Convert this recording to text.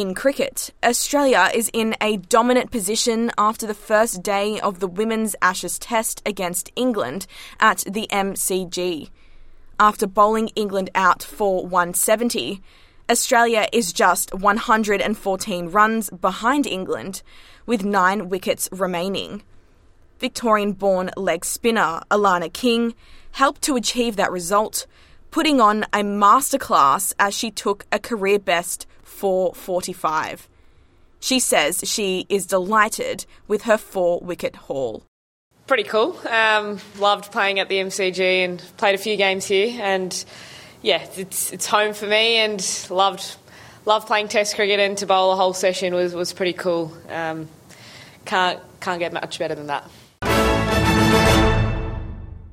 In cricket, Australia is in a dominant position after the first day of the Women's Ashes Test against England at the MCG. After bowling England out for 170, Australia is just 114 runs behind England, with 9 wickets remaining. Victorian-born leg spinner Alana King helped to achieve that result, putting on a masterclass as she took a career-best 445. She says she is delighted with her 4-wicket haul. Pretty cool. Loved playing at the MCG and played a few games here, and yeah, it's home for me, and loved playing Test cricket, and to bowl a whole session was pretty cool. Can't get much better than that.